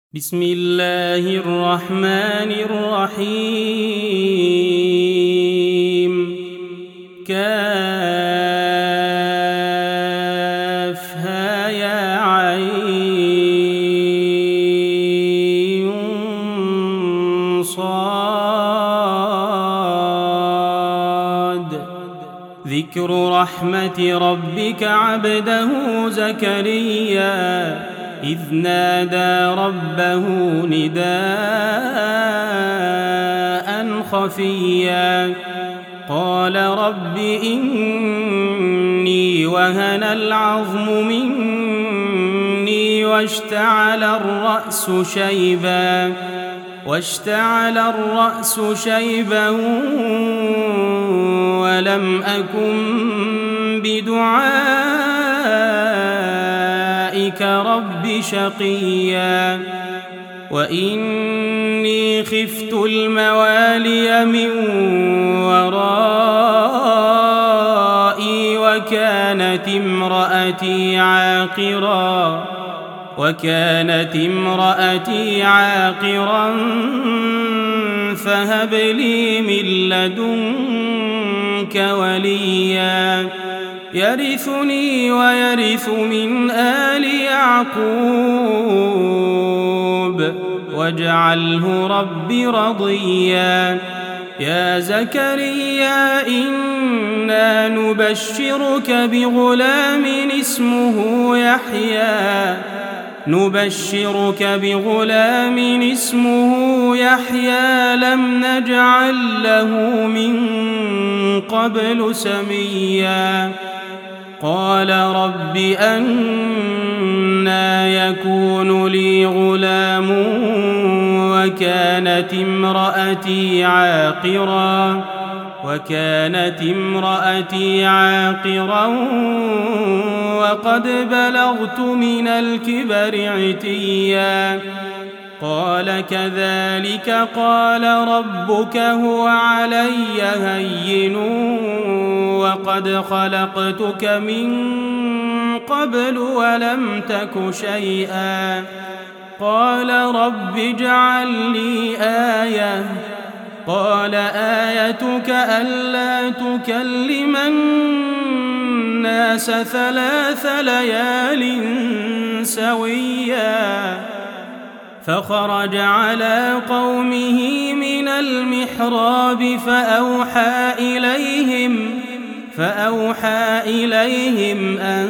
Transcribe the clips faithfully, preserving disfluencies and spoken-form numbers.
بسم الله الرحمن الرحيم كافها يا عين صاد ذكر رحمة ربك عبده زكريا إذ نادى ربه نداء خفيا قال رب إني وهن العظم مني واشتعل الرأس شيبا واشتعل الرأس شيبا ولم أكن بدعائك رب شقيا وإني خفت الموالي من ورائي وكانت امرأتي عاقرا وكانت امرأتي عاقرا فهب لي من لدنك وليا يرثني ويرث من آل يعقوب واجعله رب رضيا يا زكريا إنا نبشرك بغلام اسمه يحيى نبشرك بغلام اسمه يحيى لم نجعل له من قبل سميا قال رب أنى يكون لي غلام وكانت امرأتي عاقرا وكانت امرأتي عاقرا وقد بلغت من الكبر عتيا قال كذلك قال ربك هو علي هين وقد خلقتك من قبل ولم تك شيئا قال رب اجعل لي آية قال آيتك ألا تكلم الناس ثلاث ليال سويا فخرج على قومه من المحراب فأوحى إليهم فأوحى إليهم أن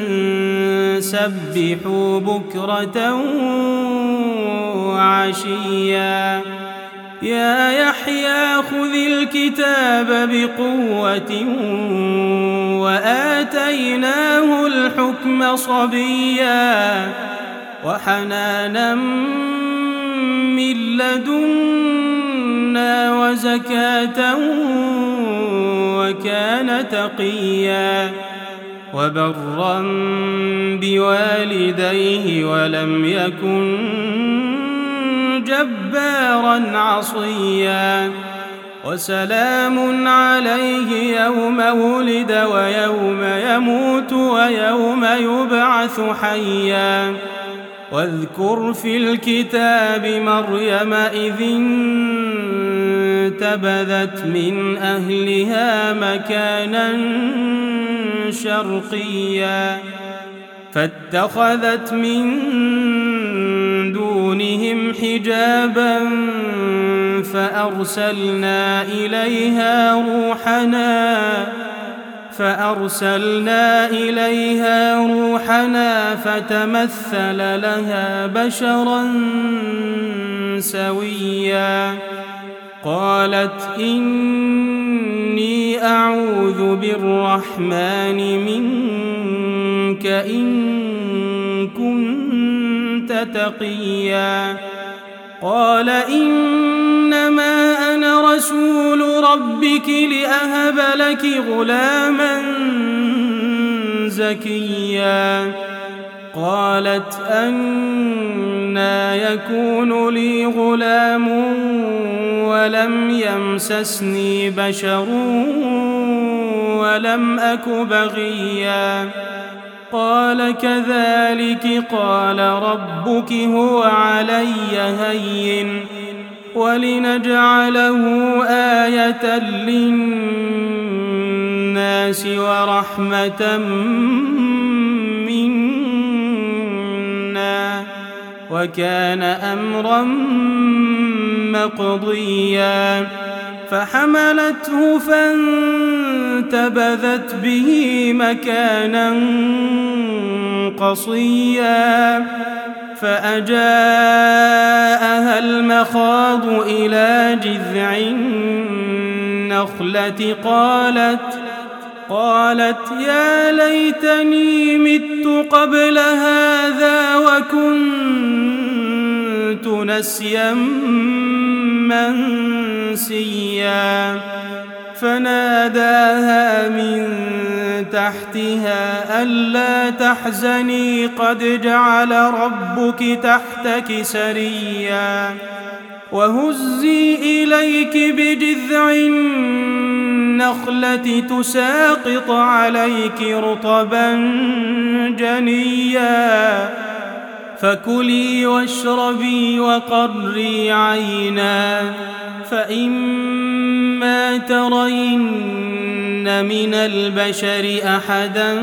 سبحوا بكرة وعشيا يا يحيى خذ الكتاب بقوة وآتيناه الحكم صبيا وحنانا من لدنا وزكاة وكان تقيا وبرا بوالديه ولم يكن جبارا عصيا وسلام عليه يوم ولد ويوم يموت ويوم يبعث حيا واذكر في الكتاب مريم إذ انتبذت من أهلها مكانا شرقيا فاتخذت من دونهم حجابا فأرسلنا إليها روحنا فأرسلنا إليها روحنا فتمثل لها بشرا سويا قالت إني أعوذ بالرحمن منك إن كنت تقيا قال إنما أنا رسول ربك لأهب لك غلاما زكيا قالت أنى يكون لي غلام ولم يمسسني بشر ولم أك بغيا قال كذلك قال ربك هو علي هين ولنجعله آية للناس ورحمة منا وكان أمرا مقضيا فحملته فانتبذت به مكانا قصيا فأجاءها المخاض إلى جذع النخلة قالت قالت يا ليتني مت قبل هذا وكنت نسيا منسيا فناداها من تحتها ألا تحزني قد جعل ربك تحتك سريا وهزي إليك بجذع النخلة تساقط عليك رطبا جنيا فكلي واشربي وقري عينا فإما ترين من البشر أحدا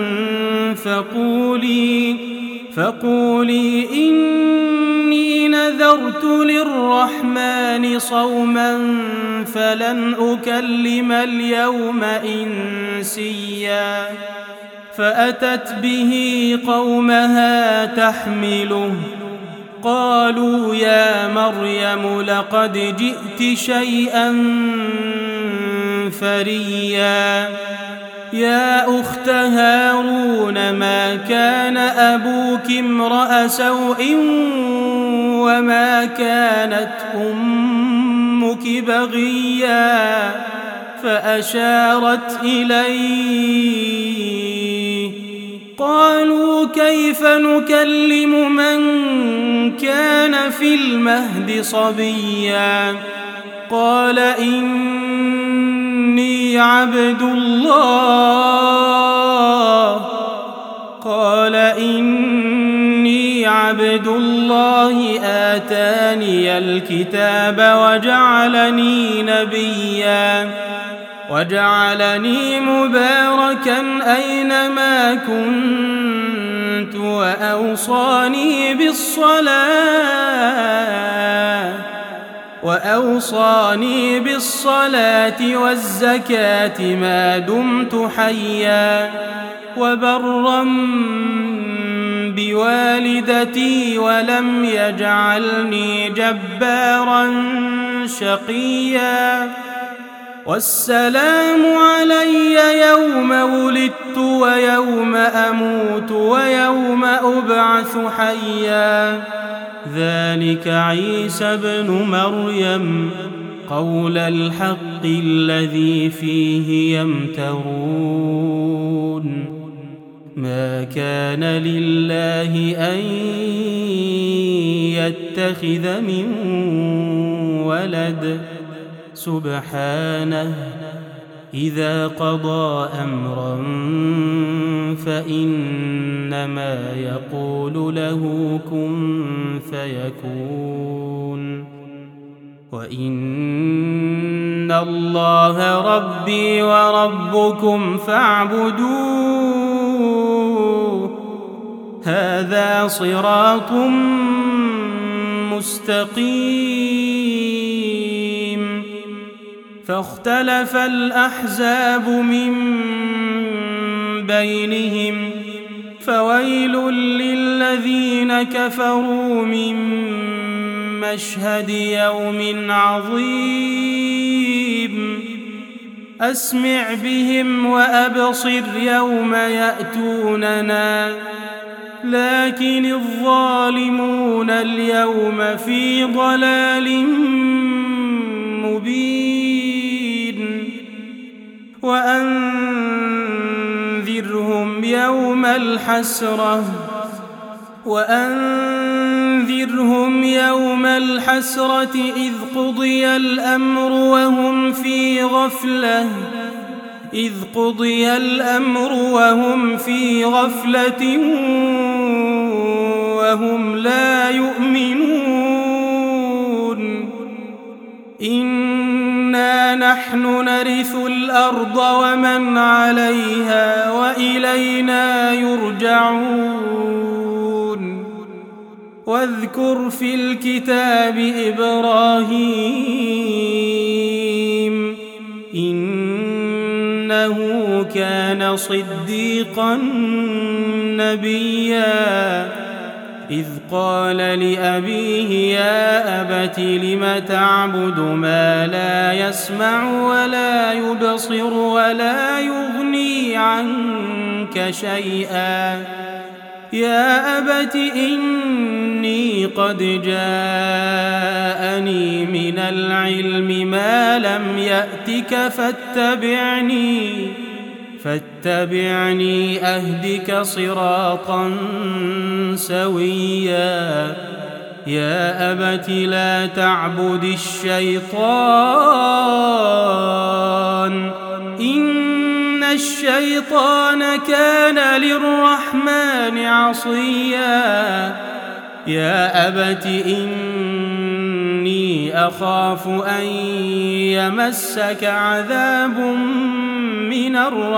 فقولي فقولي إني نذرت للرحمن صوما فلن أكلم اليوم إنسيا فأتت به قومها تحمله قالوا يا مريم لقد جئت شيئا فريا يا أخت هارون ما كان أبوك امرأ سوء وما كانت أمك بغيا فأشارت إليه قالوا كيف نكلم من كان في المهد صبيا قال إني عبد الله قال إني عبد الله آتاني الكتاب وجعلني نبيا وجعلني مباركا أينما كنت وأوصاني بالصلاة وأوصاني بالصلاة والزكاة ما دمت حيا وبرا بوالدتي ولم يجعلني جبارا شقيا والسلام علي يوم ولدت ويوم أموت ويوم أبعث حيا ذلك عيسى ابن مريم قول الحق الذي فيه يمترون ما كان لله أن يتخذ من ولد سبحانه إذا قضى أمرا فإنما يقول له كن فيكون وإن الله ربي وربكم فاعبدوه هذا صراط مستقيم فاختلف الأحزاب من بينهم فويل للذين كفروا من مشهد يوم عظيم أسمع بهم وأبصر يوم يأتوننا لكن الظالمون اليوم في ضلال مبين وأنذرهم يوم الحسرة وأنذرهم يوم الحسرة إذ قضي الأمر وهم في غفلة إذ قضي الأمر وهم في غفلة وهم لا يؤمنون إنا نحن نرث الأرض ومن عليها وإلينا يرجعون واذكر في الكتاب إبراهيم إنه كان صديقا نبيا إذ قال لأبيه يا أبت لم تعبد ما لا يسمع ولا يبصر ولا يغني عنك شيئا يا أبت إني قد جاءني من العلم ما لم يأتك فاتبعني فاتبعني أهدك صراطا سويا يا أبت لا تعبد الشيطان إن الشيطان كان للرحمن عصيا يا أبت إني أخاف أن يمسك عذاب من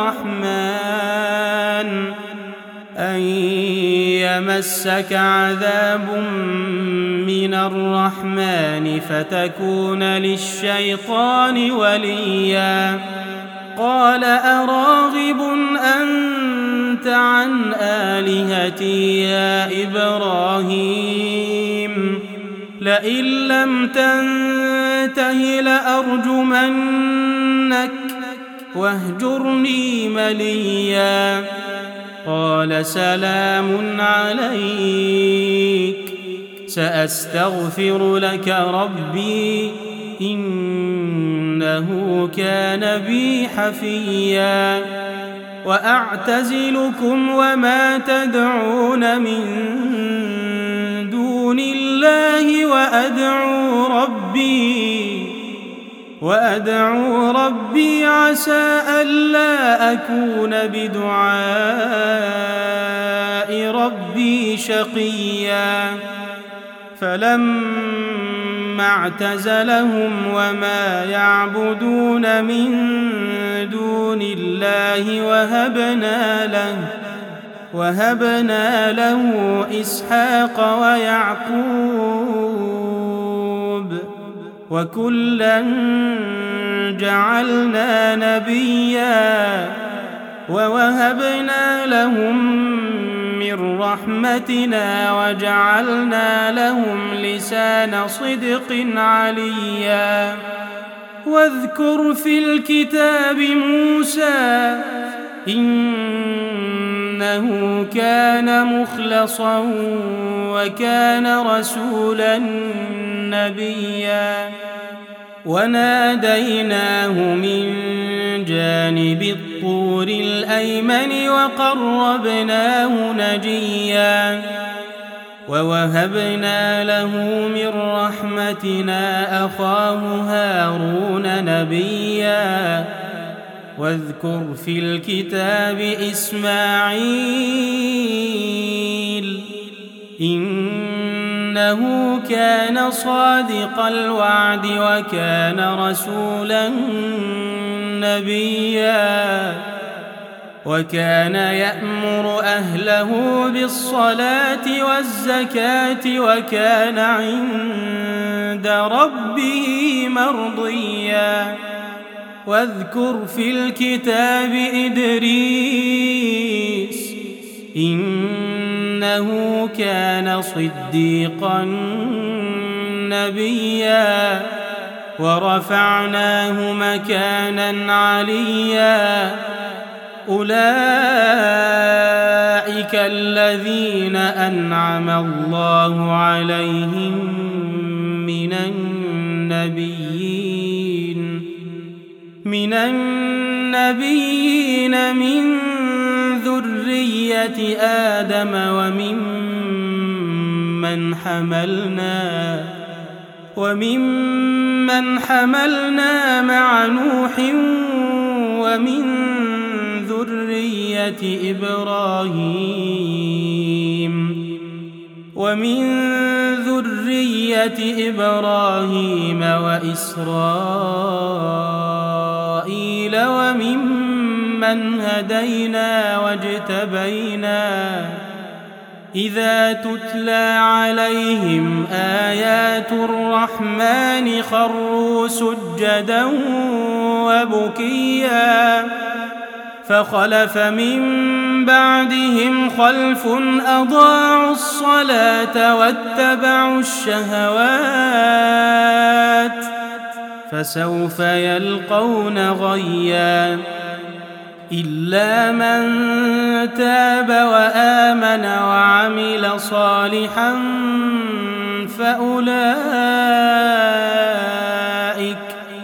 الرحمن أن يمسك عذاب من الرحمن فتكون للشيطان وليا قال أراغب أنت عن آلهتي يا إبراهيم لئن لم تنته لأرجمنك واهجرني مليا قال سلام عليك سأستغفر لك ربي إنه كان بي حفيا وأعتزلكم وما تدعون من دون الله وأدعو ربي وأدعو ربي عسى ألا أكون بدعاء ربي شقيا فلما اعتزلهم وما يعبدون من دون الله وهبنا له وهبنا له إسحاق ويعقوب وكلا جعلنا نبيا ووهبنا لهم من رحمتنا وجعلنا لهم لسان صدق عليا واذكر في الكتاب موسى إنه كان مخلصا وكان رسولا نبيا وناديناه من جانب الطور الأيمن وقربناه نجيا ووهبنا له من رحمتنا أخاه هارون نبيا واذكر في الكتاب إسماعيل إنه كان صادق الوعد وكان رسولا نبيا وكان يأمر أهله بالصلاة والزكاة وكان عند ربه مرضيا واذكر في الكتاب إدريس إنه كان صديقا نبيا ورفعناه مكانا عليا أولئك الذين أنعم الله عليهم من النبيين من النبيين من ذرية آدم وممن حملنا وممن حملنا مع نوح ومن ذرية إبراهيم ومن ذرية إبراهيم وإسرائيل وممن هدينا واجتبينا إذا تتلى عليهم آيات الرحمن خروا سجدا وبكيا فخلف من بعدهم خلف أضاعوا الصلاة واتبعوا الشهوات فسوف يلقون غيا إلا من تاب وآمن وعمل صالحا فأولئك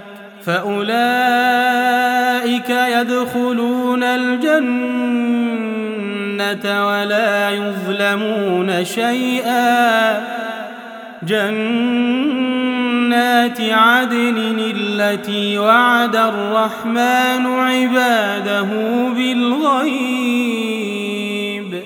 فأولئك يدخلون الجنة ولا يظلمون شيئا جنات عدن التي وعد الرحمن عباده بالغيب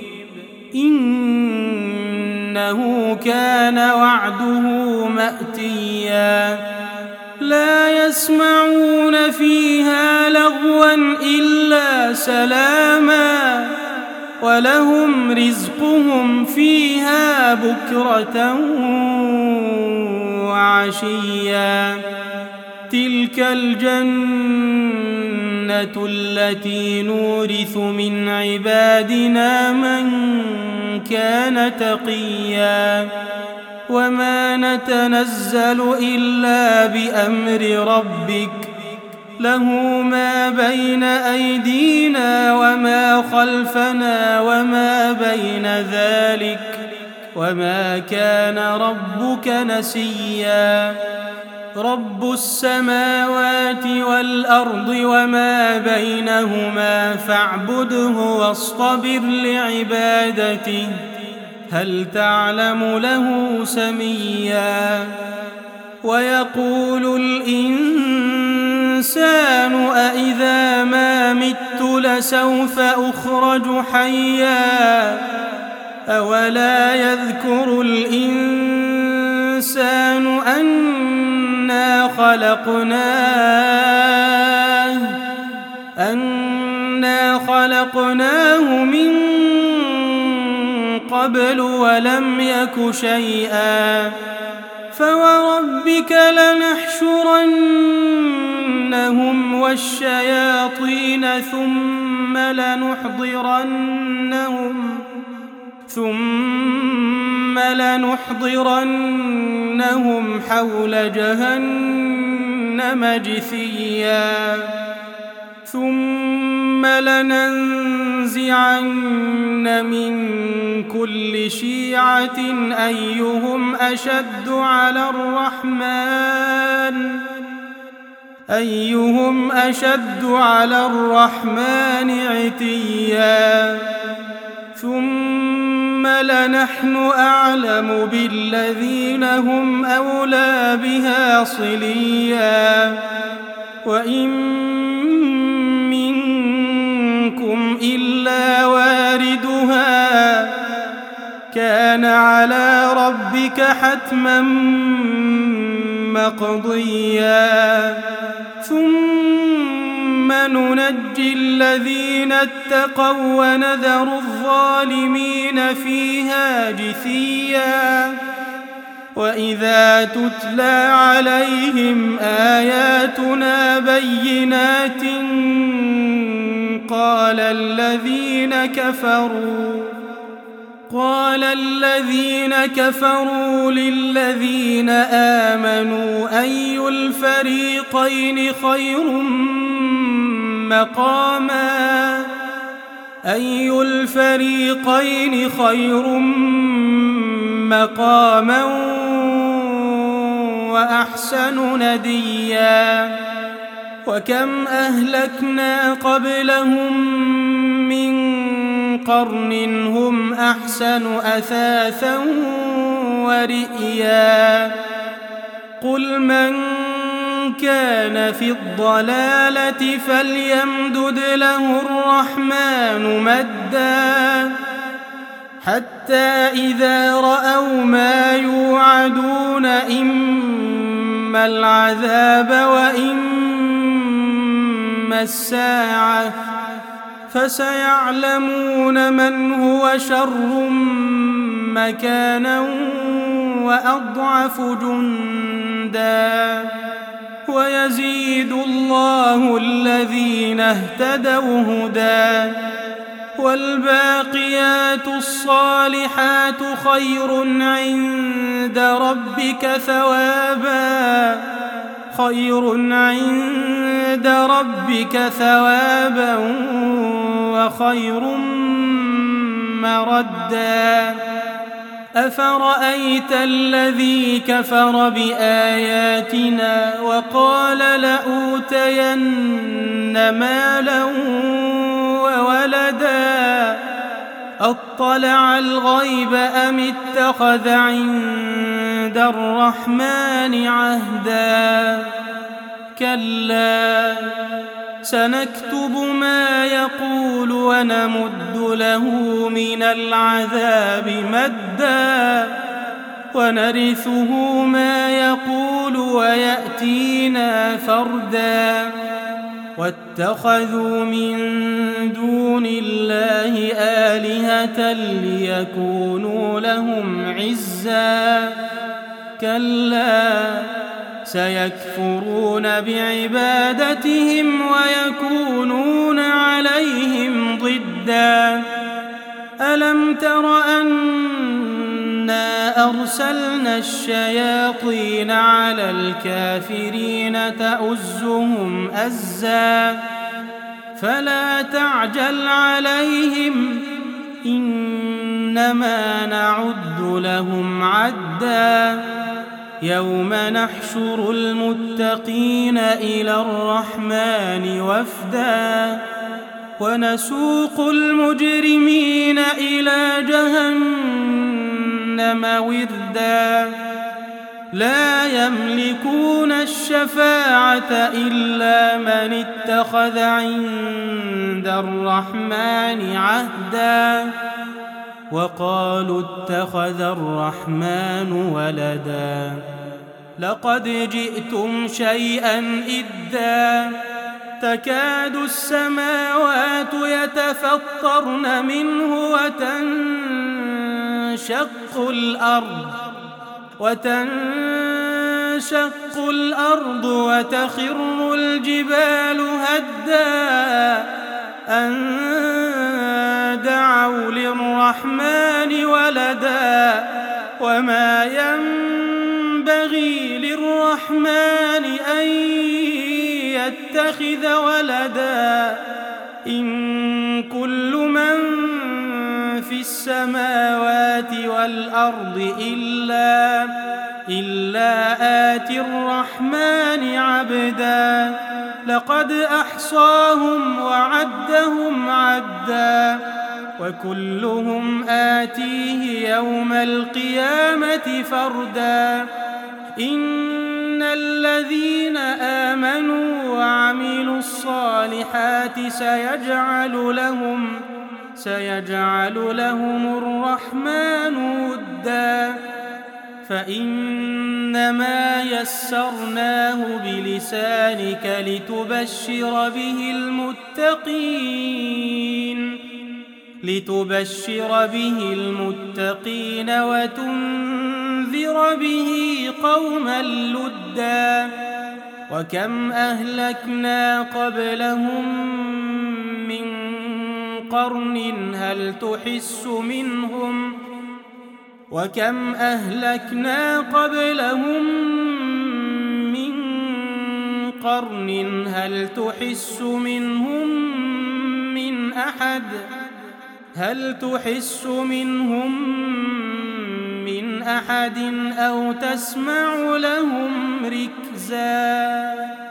إنه كان وعده مأتيا لا يسمعون فيها لغوا إلا سلاما ولهم رزقهم فيها بكرة وعشيا تلك الجنة التي نورث من عبادنا من كان تقيا وما نتنزل إلا بأمر ربك له ما بين أيدينا وما خلفنا وما بين ذلك وما كان ربك نسيا رب السماوات والأرض وما بينهما فاعبده واصطبر لعبادته هل تعلم له سميا ويقول الإنسان أإذا ما مت لسوف أخرج حيا أولا يذكر الإنسان أنا خلقناه أنا خلقناه من قبل ولم يك شيئا فوربك لنحشرنهم والشياطين ثم لنحضرنهم ثم لنحضرنهم حول جهنم جثيا ثم لننزعن من كل شيعة أيهم أشد على الرحمن أيهم أشد على الرحمن عتيا ثم لنحن أعلم بالذين هم أولى بها صليا وإن منكم إلا واردها كان على ربك حتما مقضيا ثم ننجي الذين اتقوا ونذر الظالمين فيها جثيا وإذا تتلى عليهم آياتنا بينات قال الذين كفروا قال الذين كفروا للذين آمنوا أي الفريقين خير مقاما أي الفريقين خير مقاما وأحسن نديا وكم أهلكنا قبلهم من قرن هم أحسن أثاثا ورئيا قل من كان في الضلالة فليمدد له الرحمن مدا حتى إذا رأوا ما يوعدون إما العذاب وإما الساعة فسيعلمون من هو شر مكانا وأضعف جندا ويزيد الله الذين اهتدوا هدى والباقيات الصالحات خير عند ربك ثوابا خير عند ربك ثوابا وخير مردا أفرأيت الذي كفر بآياتنا وقال لأوتين مالا وولدا أطلع الغيب أم اتخذ عند الرحمن عهدا كلا سنكتب ما يقول ونمد له من العذاب مدا ونرثه ما يقول ويأتينا فردا واتخذوا من دون الله آلهة ليكونوا لهم عزا كلا سيكفرون بعبادتهم ويكونون عليهم ضدا ألم تر أنا أرسلنا الشياطين على الكافرين تؤزهم أزا فلا تعجل عليهم إنما نعد لهم عدا يوم نحشر المتقين إلى الرحمن وفدا ونسوق المجرمين إلى جهنم وردا لا يملكون الشفاعة إلا من اتخذ عند الرحمن عهدا وقالوا اتخذ الرحمن ولدا لقد جئتم شيئا إدا تكاد السماوات يتفطرن منه وتنشق الأرض وتنشق الأرض وتخر الجبال هدا أن دعوا للرحمن ولدا وما ينبغي للرحمن أن يتخذ ولدا إن كل من في السماوات والأرض إلا إلا آتي الرحمن عبدا لقد أحصاهم وعدهم عدا وكلهم آتيه يوم القيامة فردا إن الذين آمنوا وعملوا الصالحات سيجعل لهم سيجعل لهم الرحمن ودا فإنما يسرناه بلسانك لتبشر به المتقين لتبشر به المتقين وتنذر به قوما لدا وكم أهلكنا قبلهم من قرن هل تحس منهم وكم أهلكنا قبلهم من قرن هل تحس منهم من أحد هل تحس منهم من أحد أو تسمع لهم ركزا